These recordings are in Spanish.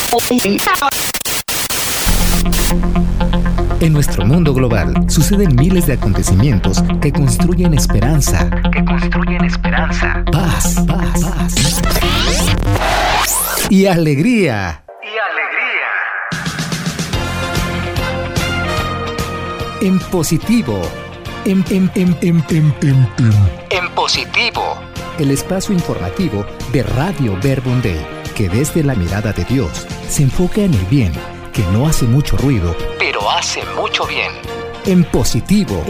En nuestro mundo global suceden miles de acontecimientos que construyen esperanza. Paz. Y alegría. En positivo. En positivo. El espacio informativo de Radio Verbum Dei, que desde la mirada de Dios se enfoca en el bien, que no hace mucho ruido, pero hace mucho bien. En positivo.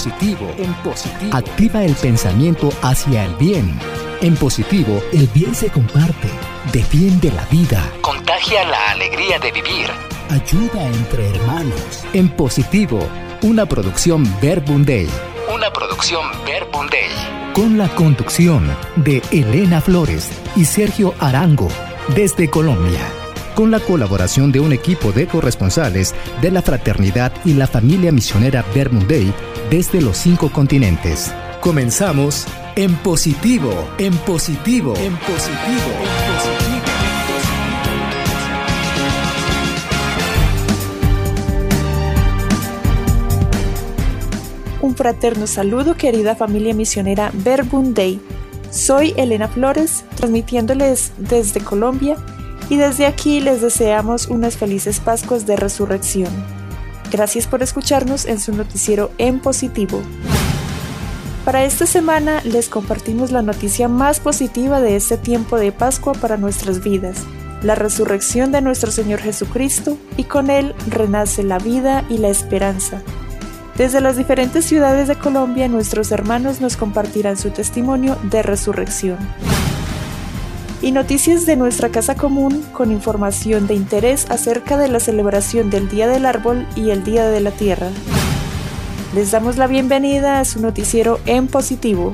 Activa el pensamiento hacia el bien. En positivo, el bien se comparte, defiende la vida, contagia la alegría de vivir, ayuda entre hermanos. En positivo, una producción Verbum Dei. Con la conducción de Elena Flores y Sergio Arango, desde Colombia. Con la colaboración de un equipo de corresponsales de la fraternidad y la familia misionera Verbum Dei desde los 5 continentes. Comenzamos en positivo. Un fraterno saludo, querida familia misionera Verbum Dei. Soy Elena Flores, transmitiéndoles desde Colombia, y desde aquí les deseamos unas felices Pascuas de Resurrección. Gracias por escucharnos en su noticiero En Positivo. Para esta semana les compartimos la noticia más positiva de este tiempo de Pascua para nuestras vidas, la resurrección de nuestro Señor Jesucristo, y con Él renace la vida y la esperanza. Desde las diferentes ciudades de Colombia, nuestros hermanos nos compartirán su testimonio de resurrección. Y noticias de nuestra casa común con información de interés acerca de la celebración del Día del Árbol y el Día de la Tierra. Les damos la bienvenida a su noticiero En Positivo.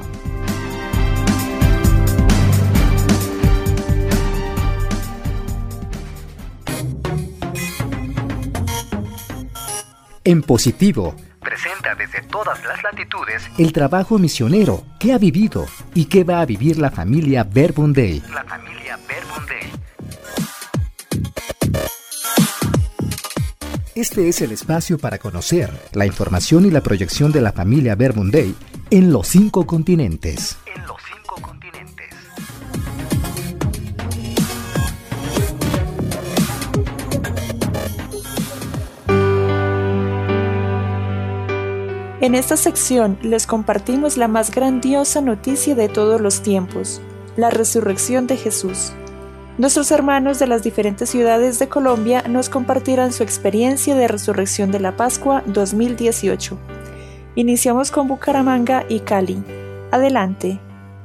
En positivo. Presenta desde todas las latitudes el trabajo misionero que ha vivido y que va a vivir la familia Verbum Dei. Este es el espacio para conocer la información y la proyección de la familia Verbum Dei en los 5 continentes. En esta sección les compartimos la más grandiosa noticia de todos los tiempos, la resurrección de Jesús. Nuestros hermanos de las diferentes ciudades de Colombia nos compartirán su experiencia de resurrección de la Pascua 2018. Iniciamos con Bucaramanga y Cali. Adelante.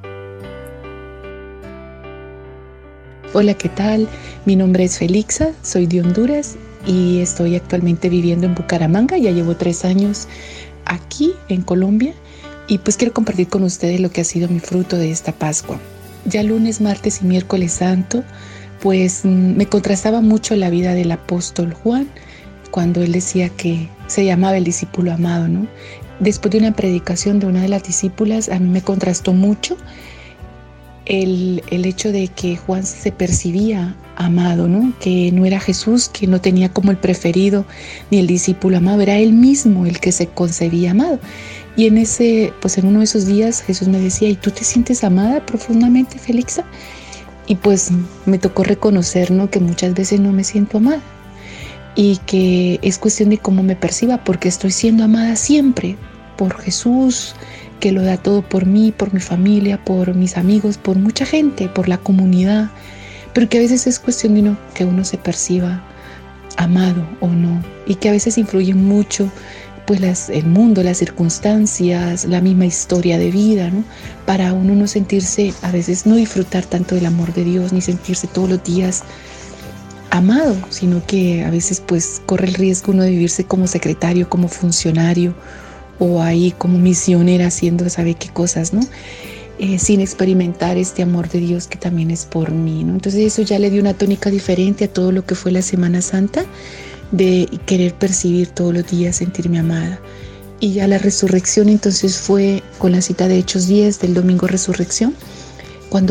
Hola, ¿qué tal? Mi nombre es Felixa, soy de Honduras y estoy actualmente viviendo en Bucaramanga. Ya llevo 3 años aquí en Colombia y pues quiero compartir con ustedes lo que ha sido mi fruto de esta Pascua. Ya lunes, martes y miércoles santo, pues me contrastaba mucho la vida del apóstol Juan cuando él decía que se llamaba el discípulo amado, ¿no? Después de una predicación de una de las discípulas, a mí me contrastó mucho el hecho de que Juan se percibía amado, ¿no? Que no era Jesús, que no tenía como el preferido ni el discípulo amado, era él mismo el que se concebía amado. Y en uno de esos días Jesús me decía: ¿y tú te sientes amada profundamente, Felixa? Y pues me tocó reconocer, ¿no?, que muchas veces no me siento amada y que es cuestión de cómo me perciba, porque estoy siendo amada siempre por Jesús, que lo da todo por mí, por mi familia, por mis amigos, por mucha gente, por la comunidad, pero que a veces es cuestión de que uno se perciba amado o no, y que a veces influye mucho pues el mundo, las circunstancias, la misma historia de vida, ¿no? Para uno no sentirse, a veces no disfrutar tanto del amor de Dios, ni sentirse todos los días amado, sino que a veces pues corre el riesgo uno de vivirse como secretario, como funcionario, o ahí como misionera haciendo sabe qué cosas, ¿no? Sin experimentar este amor de Dios que también es por mí, ¿no? Entonces eso ya le dio una tónica diferente a todo lo que fue la Semana Santa, de querer percibir todos los días, sentirme amada. Y ya la resurrección entonces fue con la cita de Hechos 10 del domingo resurrección, cuando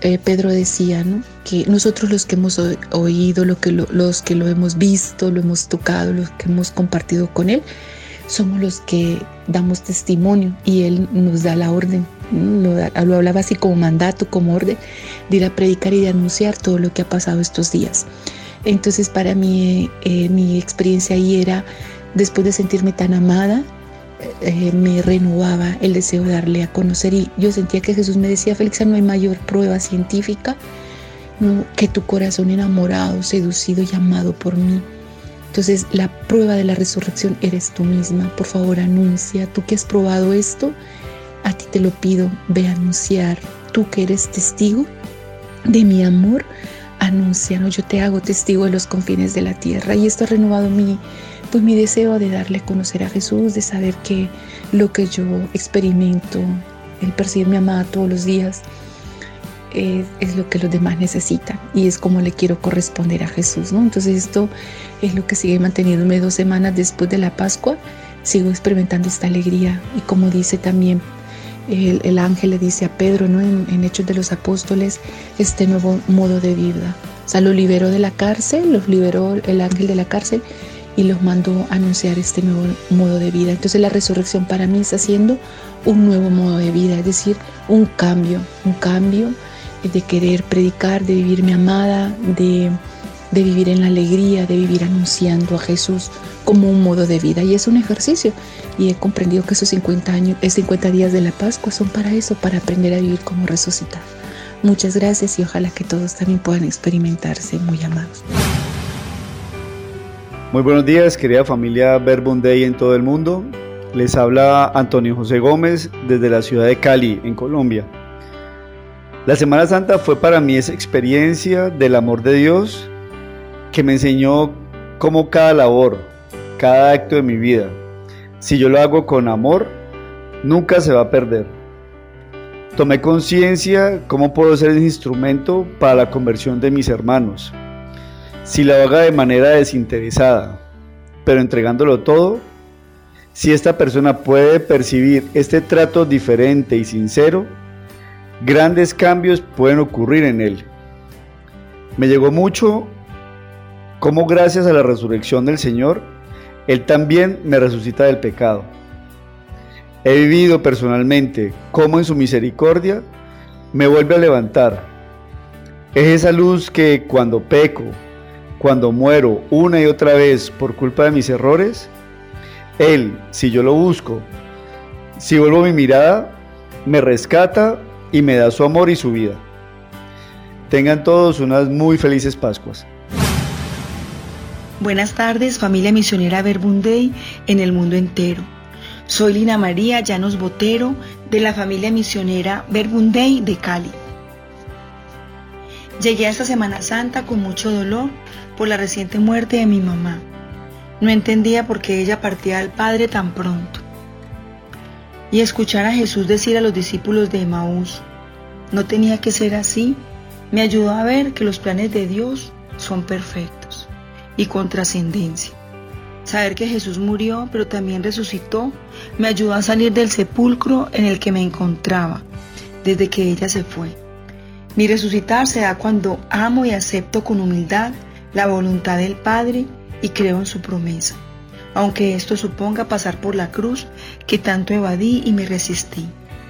Pedro decía, ¿no?, que nosotros los que hemos oído, los que lo hemos visto, lo hemos tocado, los que hemos compartido con Él, somos los que damos testimonio, y Él nos da la orden, ¿no? Lo hablaba así como mandato, como orden, de ir a predicar y de anunciar todo lo que ha pasado estos días. Entonces para mí mi experiencia ahí era, después de sentirme tan amada, me renovaba el deseo de darle a conocer, y yo sentía que Jesús me decía: Felixa, no hay mayor prueba científica, ¿no?, que tu corazón enamorado, seducido y amado por mí. Entonces la prueba de la resurrección eres tú misma. Por favor, anuncia. Tú que has probado esto, a ti te lo pido, ve a anunciar. Tú que eres testigo de mi amor, anuncia, ¿no? Yo te hago testigo de los confines de la tierra. Y esto ha renovado mi deseo de darle a conocer a Jesús, de saber que lo que yo experimento, el percibirme amada todos los días, es lo que los demás necesitan, y es como le quiero corresponder a Jesús, ¿no? Entonces esto es lo que sigue manteniéndome 2 semanas después de la Pascua. Sigo experimentando esta alegría, y como dice también el ángel, le dice a Pedro, ¿no?, en Hechos de los Apóstoles, este nuevo modo de vida. O sea, lo liberó de la cárcel, los liberó el ángel de la cárcel y los mandó a anunciar este nuevo modo de vida. Entonces la resurrección para mí está siendo un nuevo modo de vida, es decir, un cambio de querer predicar, de vivirme amada, de vivir en la alegría, de vivir anunciando a Jesús como un modo de vida. Y es un ejercicio, y he comprendido que esos 50 días de la Pascua son para eso, para aprender a vivir como resucitado. Muchas gracias, y ojalá que todos también puedan experimentarse muy amados. Muy buenos días, querida familia Verbum Dei en todo el mundo. Les habla Antonio José Gómez desde la ciudad de Cali, en Colombia. La Semana Santa fue para mí esa experiencia del amor de Dios que me enseñó cómo cada labor, cada acto de mi vida, si yo lo hago con amor, nunca se va a perder. Tomé conciencia cómo puedo ser el instrumento para la conversión de mis hermanos. Si lo hago de manera desinteresada, pero entregándolo todo, si esta persona puede percibir este trato diferente y sincero, grandes cambios pueden ocurrir en él. Me llegó mucho cómo, gracias a la resurrección del Señor, Él también me resucita del pecado. He vivido personalmente cómo en su misericordia me vuelve a levantar. Es esa luz que cuando peco, cuando muero una y otra vez por culpa de mis errores, Él, si yo lo busco, si vuelvo mi mirada, me rescata y me da su amor y su vida. Tengan todos unas muy felices Pascuas. Buenas tardes, familia misionera Verbum Dei en el mundo entero. Soy Lina María Llanos Botero, de la familia misionera Verbum Dei de Cali. Llegué a esta Semana Santa con mucho dolor por la reciente muerte de mi mamá. No entendía por qué ella partía al Padre tan pronto. Y escuchar a Jesús decir a los discípulos de Emaús: no tenía que ser así, me ayudó a ver que los planes de Dios son perfectos y con trascendencia. Saber que Jesús murió, pero también resucitó, me ayudó a salir del sepulcro en el que me encontraba desde que ella se fue. Mi resucitar se da cuando amo y acepto con humildad la voluntad del Padre y creo en su promesa, aunque esto suponga pasar por la cruz que tanto evadí y me resistí.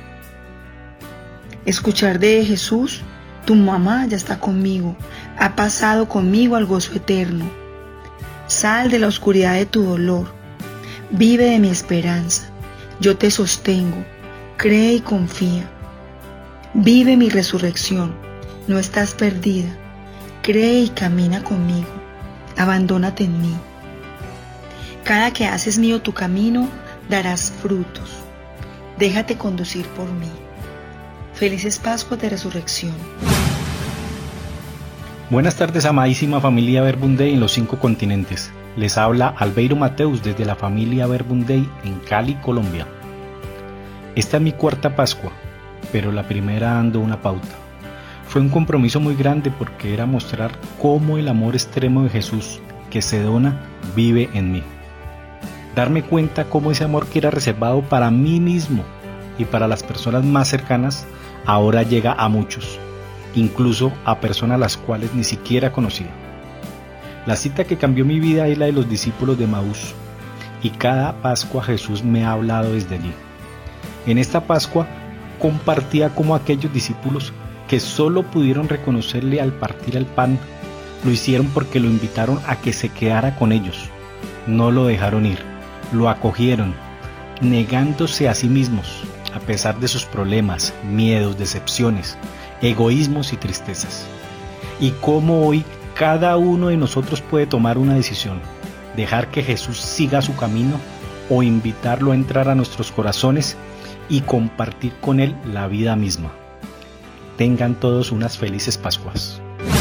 Escuchar de Jesús: tu mamá ya está conmigo, ha pasado conmigo al gozo eterno. Sal de la oscuridad de tu dolor, vive de mi esperanza, yo te sostengo, cree y confía. Vive mi resurrección, no estás perdida, cree y camina conmigo, abandónate en mí. Cada que haces mío tu camino, darás frutos, déjate conducir por mí. Felices Pascuas de Resurrección. Buenas tardes, amadísima familia Verbum Dei en los 5 continentes. Les habla Albeiro Mateus desde la familia Verbum Dei en Cali, Colombia. Esta es mi 4ª Pascua, pero la primera dando una pauta. Fue un compromiso muy grande porque era mostrar cómo el amor extremo de Jesús, que se dona, vive en mí. Darme cuenta cómo ese amor que era reservado para mí mismo y para las personas más cercanas, ahora llega a muchos. incluso a personas las cuales ni siquiera conocía. La cita que cambió mi vida es la de los discípulos de Emaús, y cada Pascua Jesús me ha hablado desde allí. En esta Pascua compartía cómo aquellos discípulos que solo pudieron reconocerle al partir el pan, lo hicieron porque lo invitaron a que se quedara con ellos. No lo dejaron ir, lo acogieron, negándose a sí mismos, a pesar de sus problemas, miedos, decepciones, egoísmos y tristezas. Y cómo hoy cada uno de nosotros puede tomar una decisión, dejar que Jesús siga su camino o invitarlo a entrar a nuestros corazones y compartir con Él la vida misma. Tengan todos unas felices Pascuas.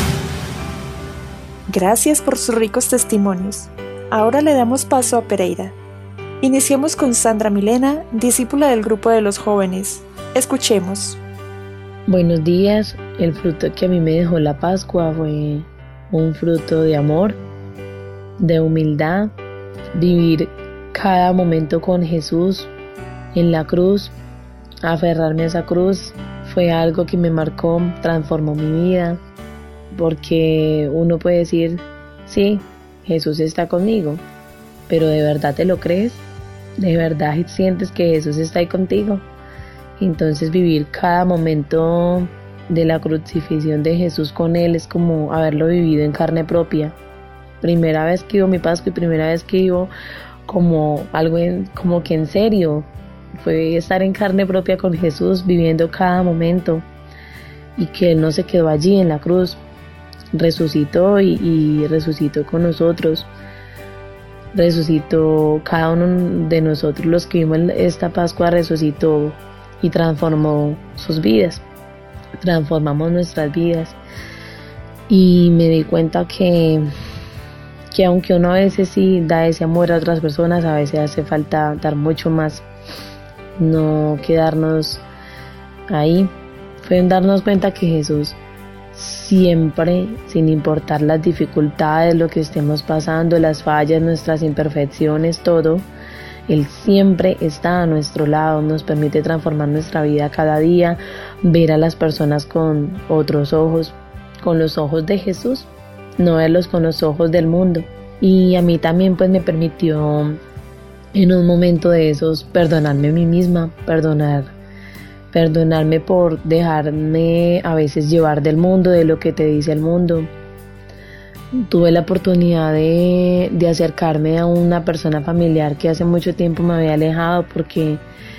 Gracias por sus ricos testimonios. Ahora le damos paso a Pereira. Iniciemos con Sandra Milena, discípula del grupo de los jóvenes. Escuchemos. Buenos días. El fruto que a mí me dejó la Pascua fue un fruto de amor, de humildad, vivir cada momento con Jesús en la cruz, aferrarme a esa cruz. Fue algo que me marcó, transformó mi vida, porque uno puede decir, sí, Jesús está conmigo, pero ¿de verdad te lo crees? ¿De verdad sientes que Jesús está ahí contigo? Entonces vivir cada momento de la crucifixión de Jesús con Él es como haberlo vivido en carne propia. Primera vez que vivo mi Pascua y primera vez que vivo como algo como que en serio. Fue estar en carne propia con Jesús, viviendo cada momento, y que Él no se quedó allí en la cruz, resucitó y resucitó con nosotros, resucitó cada uno de nosotros, los que vimos esta Pascua, resucitó y transformó sus vidas, transformamos nuestras vidas. Y me di cuenta que aunque uno a veces sí da ese amor a otras personas, a veces hace falta dar mucho más, no quedarnos ahí. Fue en darnos cuenta que Jesús siempre, sin importar las dificultades, lo que estemos pasando, las fallas, nuestras imperfecciones, todo, Él siempre está a nuestro lado, nos permite transformar nuestra vida cada día, ver a las personas con otros ojos, con los ojos de Jesús, no verlos con los ojos del mundo. Y a mí también pues me permitió en un momento de esos perdonarme a mí misma, perdonarme por dejarme a veces llevar del mundo, de lo que te dice el mundo. Tuve la oportunidad de acercarme a una persona familiar que hace mucho tiempo me había alejado, porque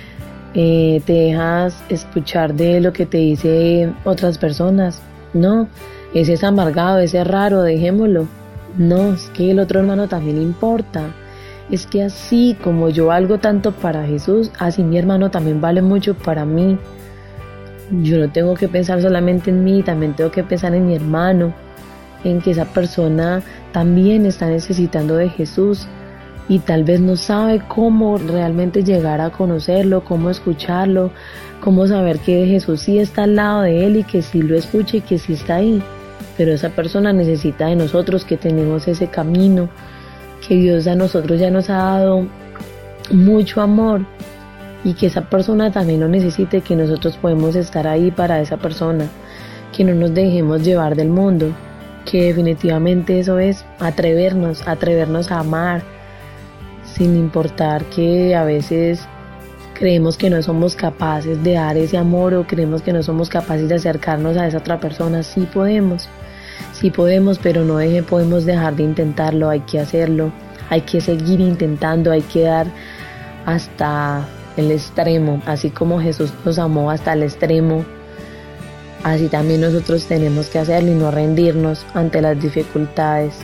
te dejas escuchar de lo que te dicen otras personas. No, ese es amargado, ese es raro, dejémoslo. No, es que el otro hermano también importa. Es que así como yo valgo tanto para Jesús, así mi hermano también vale mucho para mí. Yo no tengo que pensar solamente en mí, también tengo que pensar en mi hermano, en que esa persona también está necesitando de Jesús y tal vez no sabe cómo realmente llegar a conocerlo, cómo escucharlo, cómo saber que Jesús sí está al lado de él y que sí lo escucha y que sí está ahí. Pero esa persona necesita de nosotros, que tenemos ese camino, que Dios a nosotros ya nos ha dado mucho amor, y que esa persona también lo necesite, que nosotros podemos estar ahí para esa persona, que no nos dejemos llevar del mundo, que definitivamente eso es atrevernos a amar, sin importar que a veces creemos que no somos capaces de dar ese amor, o creemos que no somos capaces de acercarnos a esa otra persona. Sí podemos, pero no podemos dejar de intentarlo, hay que hacerlo, hay que seguir intentando, hay que dar hasta el extremo, así como Jesús nos amó hasta el extremo, así también nosotros tenemos que hacerlo y no rendirnos ante las dificultades.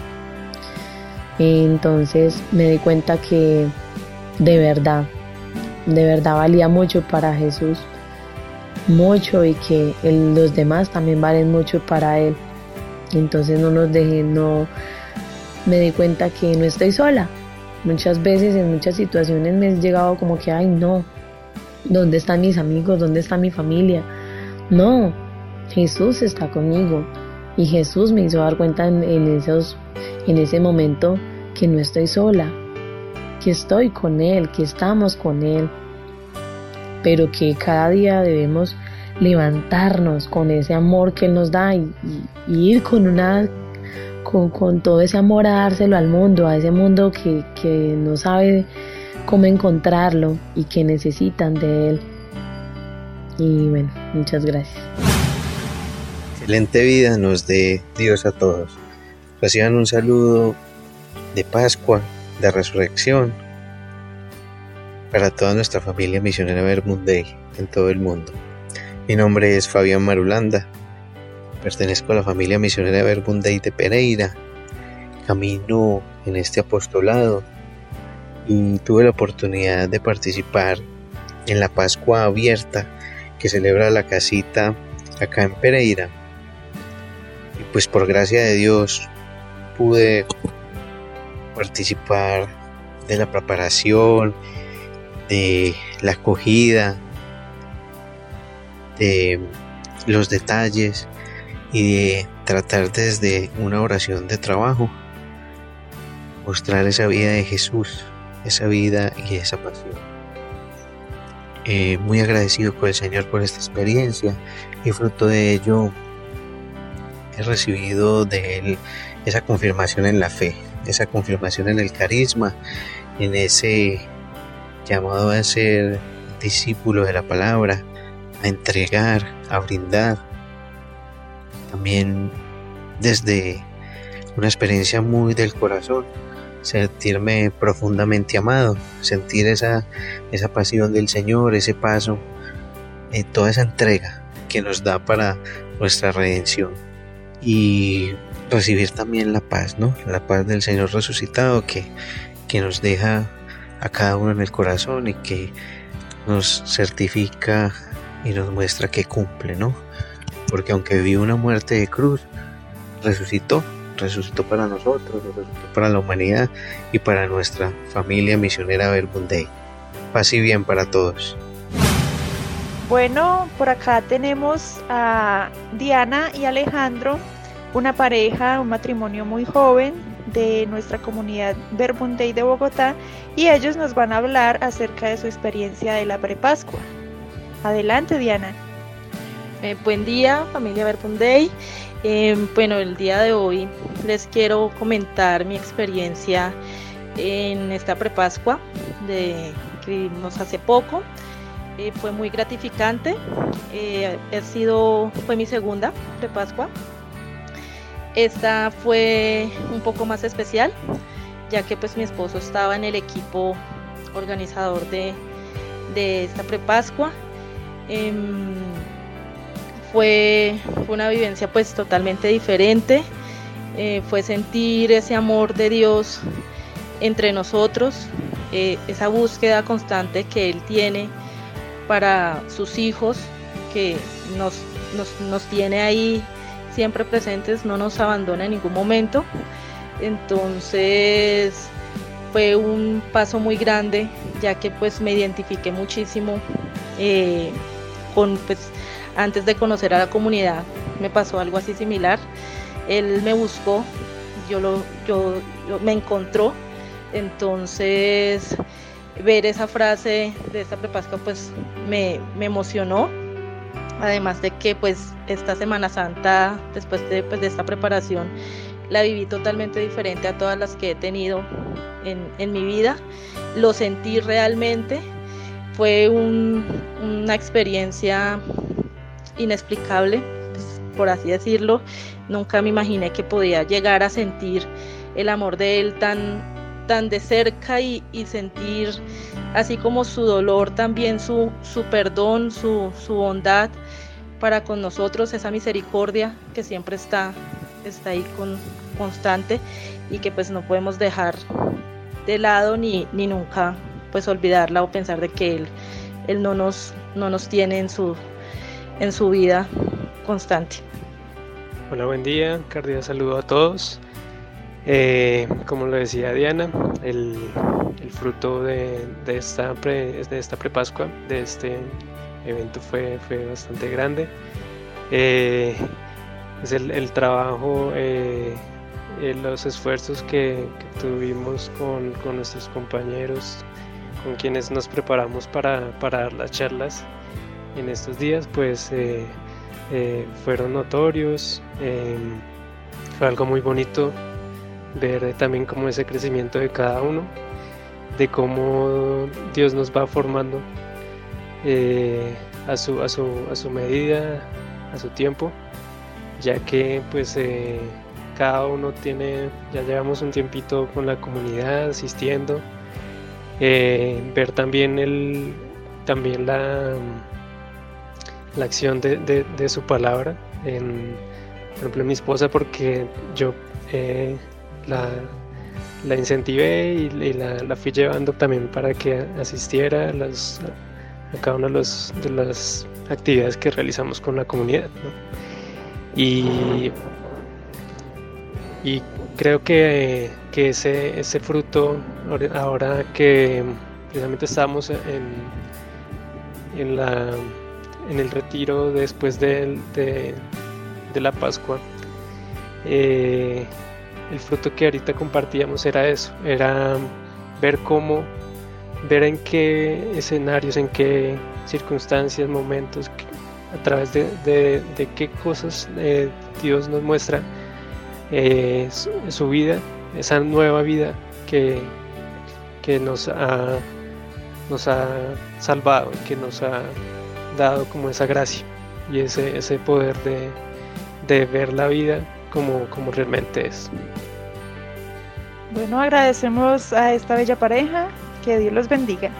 Entonces me di cuenta que de verdad valía mucho para Jesús, mucho, y que los demás también valen mucho para Él. Entonces no nos dejen, me di cuenta que no estoy sola. Muchas veces en muchas situaciones me he llegado como que, ay no, ¿dónde están mis amigos? ¿Dónde está mi familia? No, Jesús está conmigo, y Jesús me hizo dar cuenta en ese momento que no estoy sola, que estoy con Él, que estamos con Él, pero que cada día debemos levantarnos con ese amor que Él nos da y ir con todo ese amor a dárselo al mundo, a ese mundo que no sabe cómo encontrarlo y que necesitan de Él. Y bueno, muchas gracias. Excelente vida nos dé Dios a todos. Reciban un saludo de Pascua, de Resurrección, para toda nuestra familia misionera Verbum Dei en todo el mundo. Mi nombre es Fabián Marulanda, pertenezco a la familia misionera Verbum Dei de Pereira, camino en este apostolado y tuve la oportunidad de participar en la Pascua abierta que celebra la casita acá en Pereira. Y pues por gracia de Dios pude participar de la preparación, de la acogida, de los detalles y de tratar desde una oración de trabajo mostrar esa vida de Jesús, esa vida y esa pasión. Muy agradecido con el Señor por esta experiencia y fruto de ello he recibido de Él esa confirmación en la fe, esa confirmación en el carisma, en ese llamado a ser discípulo de la palabra, a entregar, a brindar. También desde una experiencia muy del corazón, sentirme profundamente amado, sentir esa pasión del Señor, ese paso, toda esa entrega que nos da para nuestra redención y recibir también la paz, ¿no? La paz del Señor resucitado que nos deja a cada uno en el corazón y que nos certifica y nos muestra que cumple, ¿no? Porque aunque vivió una muerte de cruz, resucitó para nosotros, resucitó para la humanidad y para nuestra familia misionera Verbum Dei. Paz y bien para todos. Bueno, por acá tenemos a Diana y Alejandro, una pareja, un matrimonio muy joven de nuestra comunidad Verbum Dei de Bogotá, y ellos nos van a hablar acerca de su experiencia de la prepascua. Adelante, Diana. Buen día, familia Verbum Dei. Bueno, el día de hoy les quiero comentar mi experiencia en esta prepascua que vivimos hace poco. Fue muy gratificante. Fue mi segunda prepascua. Esta fue un poco más especial, ya que pues mi esposo estaba en el equipo organizador de esta prepascua. Fue una vivencia pues totalmente diferente. Fue sentir ese amor de Dios entre nosotros, esa búsqueda constante que Él tiene para sus hijos, que nos tiene ahí siempre presentes, no nos abandona en ningún momento. Entonces fue un paso muy grande, ya que pues me identifiqué muchísimo antes de conocer a la comunidad me pasó algo así similar. Él me buscó, me encontró. Entonces ver esa frase de esta prepascua pues me emocionó. Además de que pues esta Semana Santa, después de esta preparación, la viví totalmente diferente a todas las que he tenido en mi vida. Lo sentí realmente. Fue una experiencia inexplicable, pues, por así decirlo. Nunca me imaginé que podía llegar a sentir el amor de Él tan de cerca y sentir así como su dolor, también su perdón, su bondad para con nosotros, esa misericordia que siempre está ahí constante y que pues no podemos dejar de lado ni nunca pues olvidarla o pensar de que Él no nos tiene en su vida constante. Hola, buen día, cordial saludo a todos. Como lo decía Diana, el fruto de esta prepascua, de este evento fue bastante grande. Es el trabajo, los esfuerzos que tuvimos con nuestros compañeros, con quienes nos preparamos para dar las charlas. en estos días pues fueron notorios. Fue algo muy bonito ver también como ese crecimiento de cada uno, de cómo Dios nos va formando a su medida, a su tiempo, ya que pues cada uno ya llevamos un tiempito con la comunidad asistiendo, ver también la acción de su palabra, por ejemplo mi esposa, porque yo la incentivé y la fui llevando también para que asistiera a cada una de las actividades que realizamos con la comunidad, ¿no? Y creo que ese fruto, ahora que precisamente estamos en el retiro después de la Pascua, el fruto que ahorita compartíamos era eso, era ver en qué escenarios, en qué circunstancias, momentos, a través de qué cosas Dios nos muestra su vida, esa nueva vida que nos ha salvado, que nos ha dado como esa gracia y ese poder de ver la vida como realmente es. Bueno, agradecemos a esta bella pareja, que Dios los bendiga.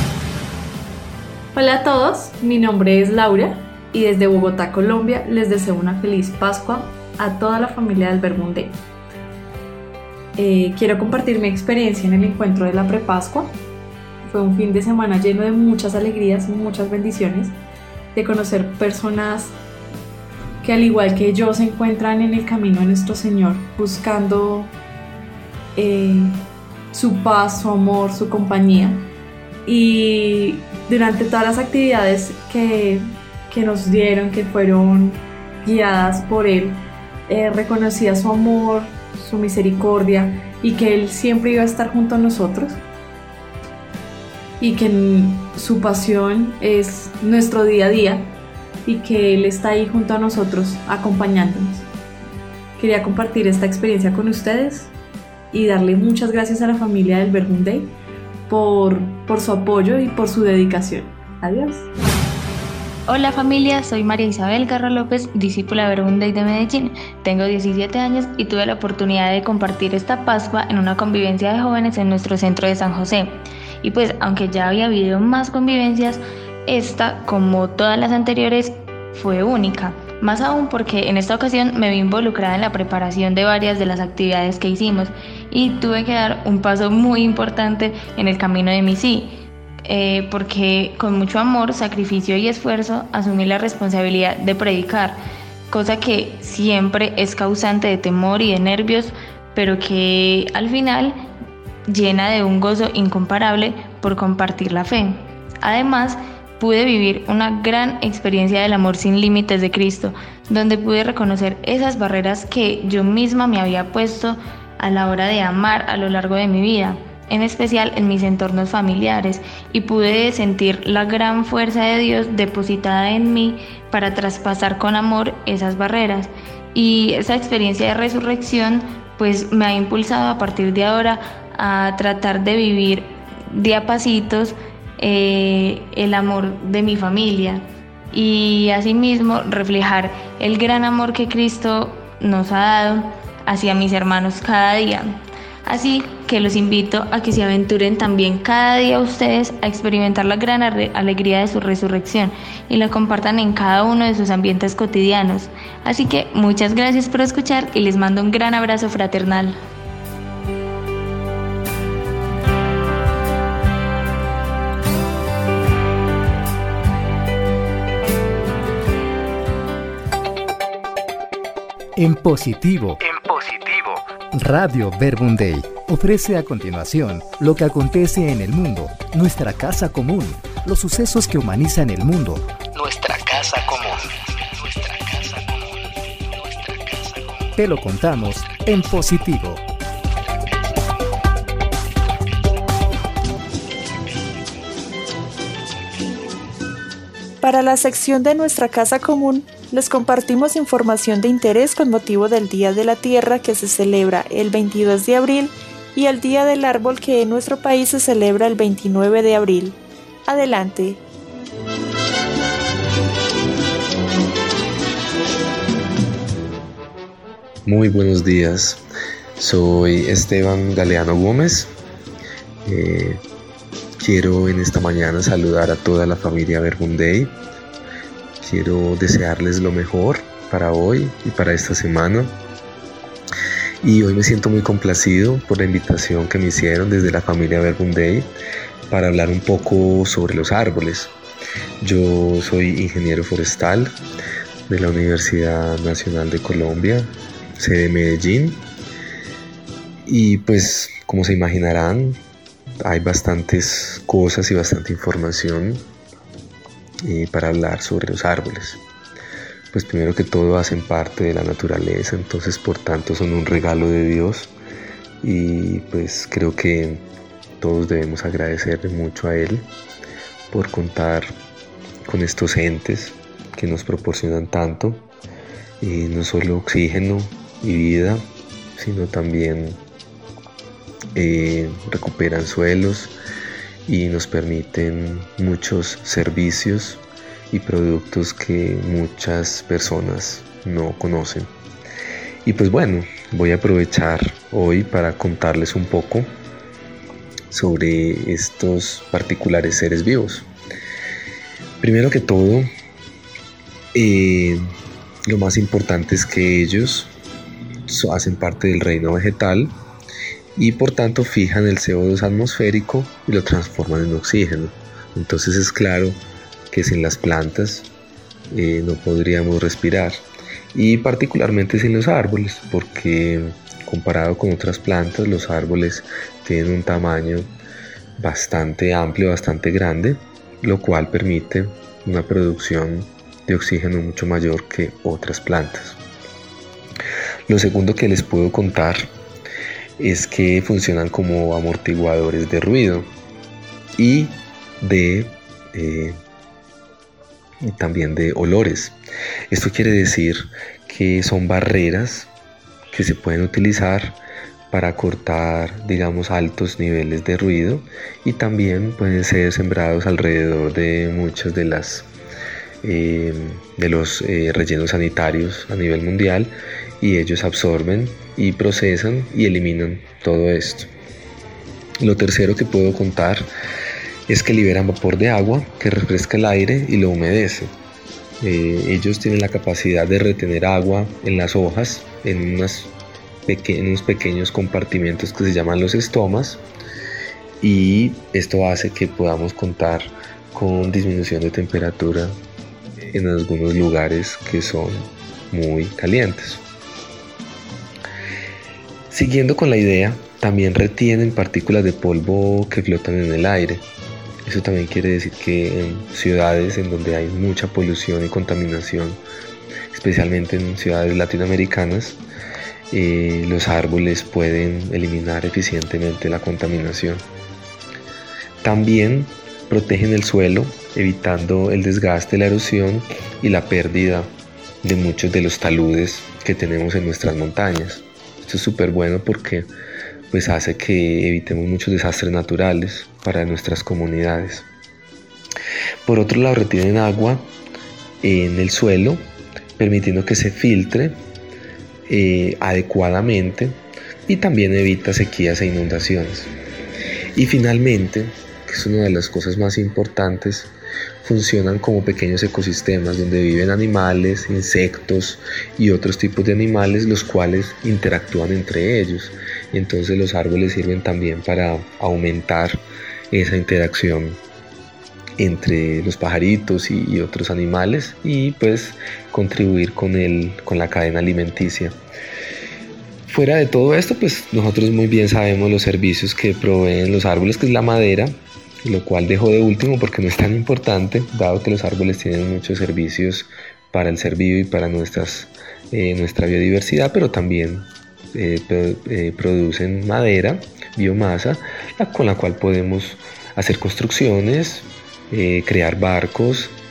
Hola a todos, mi nombre es Laura y desde Bogotá, Colombia, les deseo una feliz Pascua a toda la familia del Verbum Dei. Quiero compartir mi experiencia en el encuentro de la prepascua. Fue un fin de semana lleno de muchas alegrías, muchas bendiciones, de conocer personas que al igual que yo se encuentran en el camino de nuestro Señor, buscando su paz, su amor, su compañía. Y durante todas las actividades que nos dieron, que fueron guiadas por Él, reconocía su amor, su misericordia y que Él siempre iba a estar junto a nosotros y que su pasión es nuestro día a día y que Él está ahí junto a nosotros acompañándonos. Quería compartir esta experiencia con ustedes y darle muchas gracias a la familia del Verbum Dei por su apoyo y por su dedicación. Adiós. Hola familia, soy María Isabel Garro López, discípula de Verbum Dei de Medellín. Tengo 17 años y tuve la oportunidad de compartir esta Pascua en una convivencia de jóvenes en nuestro centro de San José. Y pues, aunque ya había habido más convivencias, esta, como todas las anteriores, fue única. Más aún porque en esta ocasión me vi involucrada en la preparación de varias de las actividades que hicimos y tuve que dar un paso muy importante en el camino de mi sí. Porque con mucho amor, sacrificio y esfuerzo asumí la responsabilidad de predicar, cosa que siempre es causante de temor y de nervios, pero que al final llena de un gozo incomparable por compartir la fe. Además, pude vivir una gran experiencia del amor sin límites de Cristo, donde pude reconocer esas barreras que yo misma me había puesto a la hora de amar a lo largo de mi vida, en especial en mis entornos familiares, y pude sentir la gran fuerza de Dios depositada en mí para traspasar con amor esas barreras. Y esa experiencia de resurrección pues me ha impulsado a partir de ahora a tratar de vivir de a pasitos el amor de mi familia y asimismo reflejar el gran amor que Cristo nos ha dado hacia mis hermanos cada día. Así que los invito a que se aventuren también cada día ustedes a experimentar la gran alegría de su resurrección y la compartan en cada uno de sus ambientes cotidianos. Así que muchas gracias por escuchar y les mando un gran abrazo fraternal. En positivo. Radio Verbum Dei ofrece a continuación lo que acontece en el mundo, nuestra casa común, los sucesos que humanizan el mundo, nuestra casa común. Te lo contamos en positivo. Para la sección de nuestra casa común, les compartimos información de interés con motivo del Día de la Tierra que se celebra el 22 de abril y el Día del Árbol que en nuestro país se celebra el 29 de abril. Adelante. Muy buenos días, soy Esteban Galeano Gómez. Quiero en esta mañana saludar a toda la familia Verbum Dei. Quiero desearles lo mejor para hoy y para esta semana. Y hoy me siento muy complacido por la invitación que me hicieron desde la familia Verbum Dei para hablar un poco sobre los árboles. Yo soy ingeniero forestal de la Universidad Nacional de Colombia, sede Medellín, y pues como se imaginarán hay bastantes cosas y bastante información para hablar sobre los árboles. Pues primero que todo hacen parte de la naturaleza, entonces por tanto son un regalo de Dios, y pues creo que todos debemos agradecerle mucho a Él por contar con estos entes que nos proporcionan tanto, y no solo oxígeno y vida, sino también recuperan suelos y nos permiten muchos servicios y productos que muchas personas no conocen. Y pues bueno, voy a aprovechar hoy para contarles un poco sobre estos particulares seres vivos. Primero que todo, lo más importante es que ellos hacen parte del reino vegetal y por tanto fijan el CO2 atmosférico y lo transforman en oxígeno. Entonces es claro que sin las plantas no podríamos respirar, y particularmente sin los árboles, porque comparado con otras plantas, los árboles tienen un tamaño bastante amplio, bastante grande, lo cual permite una producción de oxígeno mucho mayor que otras plantas. Lo segundo que les puedo contar es que funcionan como amortiguadores de ruido y también de olores. Esto quiere decir que son barreras que se pueden utilizar para cortar, digamos, altos niveles de ruido, y también pueden ser sembrados alrededor de muchos de los rellenos sanitarios a nivel mundial, y ellos absorben y procesan y eliminan todo esto. Lo tercero que puedo contar es que liberan vapor de agua que refresca el aire y lo humedece. Ellos tienen la capacidad de retener agua en las hojas en unos pequeños compartimentos que se llaman los estomas, y esto hace que podamos contar con disminución de temperatura en algunos lugares que son muy calientes. Siguiendo con la idea, también retienen partículas de polvo que flotan en el aire. Eso también quiere decir que en ciudades en donde hay mucha polución y contaminación, especialmente en ciudades latinoamericanas, los árboles pueden eliminar eficientemente la contaminación. También protegen el suelo, evitando el desgaste, la erosión y la pérdida de muchos de los taludes que tenemos en nuestras montañas. Esto es súper bueno porque pues hace que evitemos muchos desastres naturales para nuestras comunidades. Por otro lado, retienen agua en el suelo, permitiendo que se filtre adecuadamente, y también evita sequías e inundaciones. Y finalmente, que es una de las cosas más importantes, funcionan como pequeños ecosistemas donde viven animales, insectos y otros tipos de animales, los cuales interactúan entre ellos. Entonces los árboles sirven también para aumentar esa interacción entre los pajaritos y otros animales, y pues contribuir con la cadena alimenticia. Fuera de todo esto, pues nosotros muy bien sabemos los servicios que proveen los árboles, que es la madera, lo cual dejo de último porque no es tan importante, dado que los árboles tienen muchos servicios para el ser vivo y para nuestra biodiversidad, pero también producen madera, biomasa, con la cual podemos hacer construcciones, crear barcos,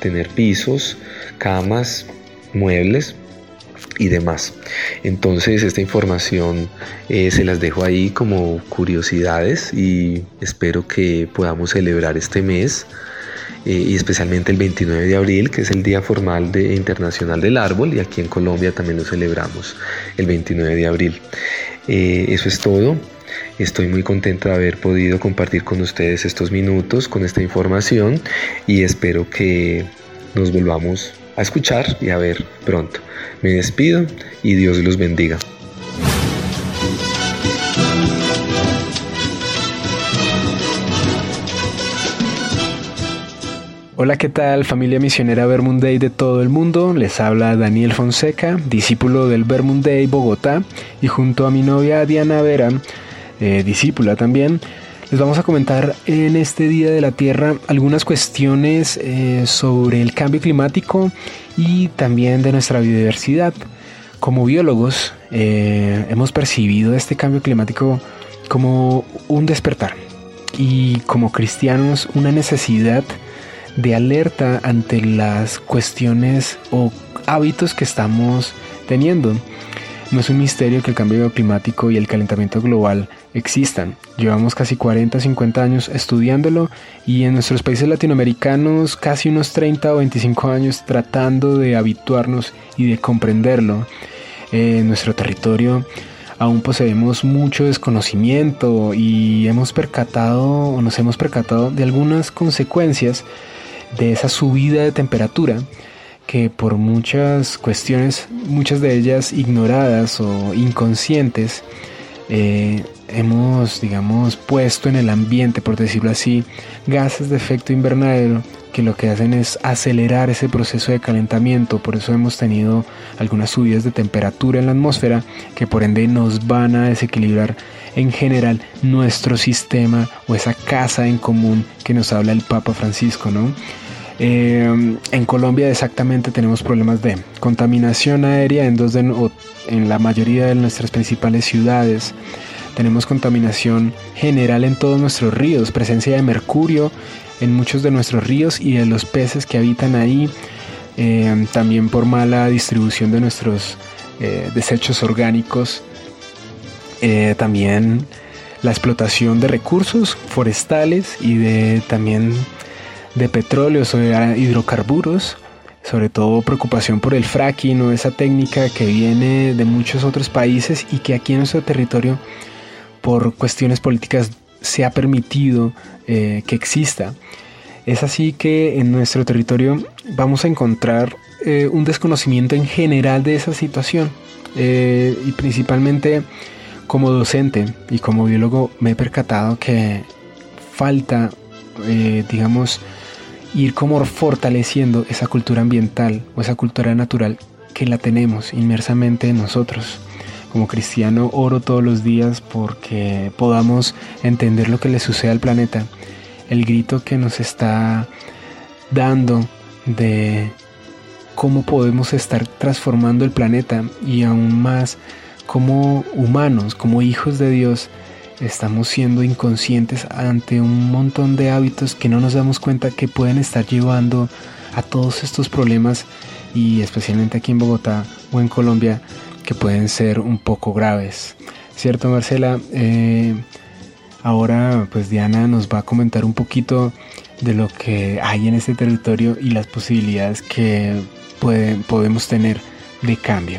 tener pisos, camas, muebles y demás. Entonces esta información se las dejo ahí como curiosidades y espero que podamos celebrar este mes y especialmente el 29 de abril, que es el Día Formal Internacional del Árbol, y aquí en Colombia también lo celebramos el 29 de abril. Eso es todo. Estoy muy contenta de haber podido compartir con ustedes estos minutos con esta información y espero que nos volvamos a escuchar y a ver pronto. Me despido y Dios los bendiga. Hola, ¿qué tal, familia misionera Verbum Dei de todo el mundo? Les habla Daniel Fonseca, discípulo del Verbum Dei Bogotá, y junto a mi novia Diana Vera, discípula también, les vamos a comentar en este Día de la Tierra algunas cuestiones sobre el cambio climático y también de nuestra biodiversidad. Como biólogos, hemos percibido este cambio climático como un despertar y como cristianos una necesidad de alerta ante las cuestiones o hábitos que estamos teniendo. No es un misterio que el cambio climático y el calentamiento global existan. Llevamos casi 40 o 50 años estudiándolo y en nuestros países latinoamericanos casi unos 30 o 25 años tratando de habituarnos y de comprenderlo. En nuestro territorio aún poseemos mucho desconocimiento y nos hemos percatado de algunas consecuencias de esa subida de temperatura que por muchas cuestiones, muchas de ellas ignoradas o inconscientes, hemos, puesto en el ambiente, por decirlo así, gases de efecto invernadero que lo que hacen es acelerar ese proceso de calentamiento. Por eso hemos tenido algunas subidas de temperatura en la atmósfera que por ende nos van a desequilibrar en general nuestro sistema o esa casa en común que nos habla el Papa Francisco, ¿no? En Colombia exactamente tenemos problemas de contaminación aérea en la mayoría de nuestras principales ciudades. Tenemos contaminación general en todos nuestros ríos, presencia de mercurio en muchos de nuestros ríos y de los peces que habitan ahí, también por mala distribución de nuestros desechos orgánicos, también la explotación de recursos forestales y también de petróleos o de hidrocarburos, sobre todo preocupación por el fracking o esa técnica que viene de muchos otros países y que aquí en nuestro territorio por cuestiones políticas se ha permitido que exista. Es así que en nuestro territorio vamos a encontrar un desconocimiento en general de esa situación y principalmente como docente y como biólogo me he percatado que falta ir como fortaleciendo esa cultura ambiental o esa cultura natural que la tenemos inmersamente en nosotros. Como cristiano oro todos los días porque podamos entender lo que le sucede al planeta, el grito que nos está dando de cómo podemos estar transformando el planeta y aún más como humanos, como hijos de Dios, estamos siendo inconscientes ante un montón de hábitos que no nos damos cuenta que pueden estar llevando a todos estos problemas y especialmente aquí en Bogotá o en Colombia que pueden ser un poco graves. ¿Cierto, Marcela? Ahora pues Diana nos va a comentar un poquito de lo que hay en este territorio y las posibilidades que podemos tener de cambio.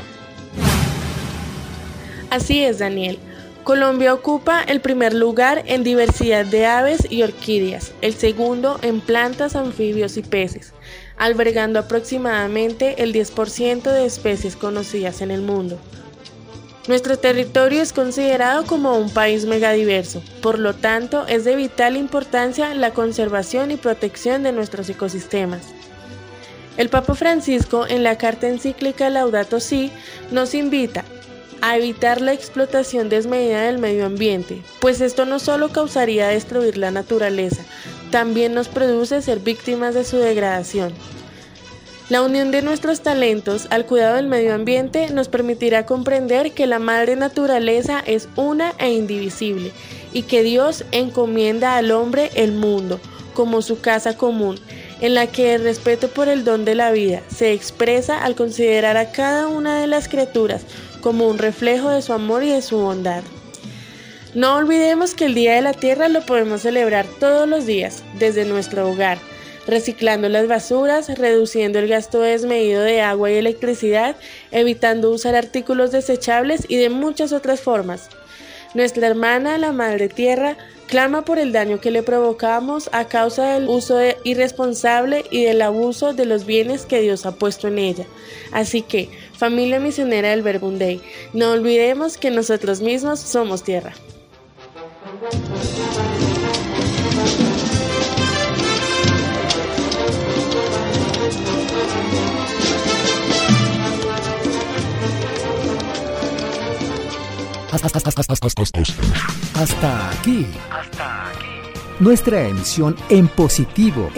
Así es, Daniel. Colombia ocupa el primer lugar en diversidad de aves y orquídeas, el segundo en plantas, anfibios y peces, albergando aproximadamente el 10% de especies conocidas en el mundo. Nuestro territorio es considerado como un país megadiverso, por lo tanto es de vital importancia la conservación y protección de nuestros ecosistemas. El Papa Francisco, en la carta encíclica Laudato Si, nos invita a evitar la explotación desmedida del medio ambiente, pues esto no solo causaría destruir la naturaleza, también nos produce ser víctimas de su degradación. La unión de nuestros talentos al cuidado del medio ambiente nos permitirá comprender que la madre naturaleza es una e indivisible y que Dios encomienda al hombre el mundo como su casa común, en la que el respeto por el don de la vida se expresa al considerar a cada una de las criaturas como un reflejo de su amor y de su bondad. No olvidemos que el Día de la Tierra lo podemos celebrar todos los días, desde nuestro hogar, reciclando las basuras, reduciendo el gasto desmedido de agua y electricidad, evitando usar artículos desechables y de muchas otras formas. Nuestra hermana, la Madre Tierra, clama por el daño que le provocamos a causa del uso irresponsable y del abuso de los bienes que Dios ha puesto en ella. Así que, familia misionera del Verbum Dei, no olvidemos que nosotros mismos somos tierra. Hasta aquí. Nuestra emisión en positivo.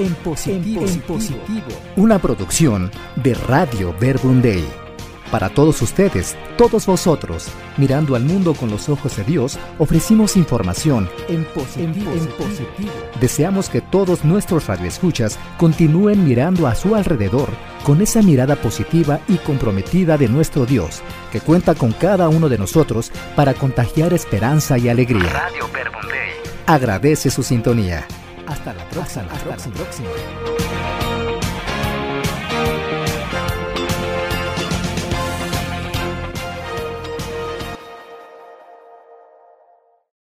Una producción de Radio Verbum Dei. Para todos ustedes, todos vosotros, mirando al mundo con los ojos de Dios, ofrecimos información en positivo. Deseamos que todos nuestros radioescuchas continúen mirando a su alrededor con esa mirada positiva y comprometida de nuestro Dios, que cuenta con cada uno de nosotros para contagiar esperanza y alegría. Radio Verbum Dei agradece su sintonía. Hasta la próxima.